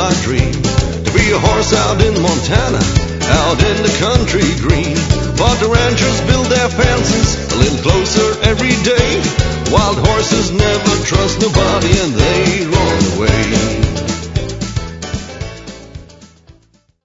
my dream, to be a horse out in Montana, out in the country green. But the ranchers build their fences a little closer every day. Wild horses never trust nobody and they run away.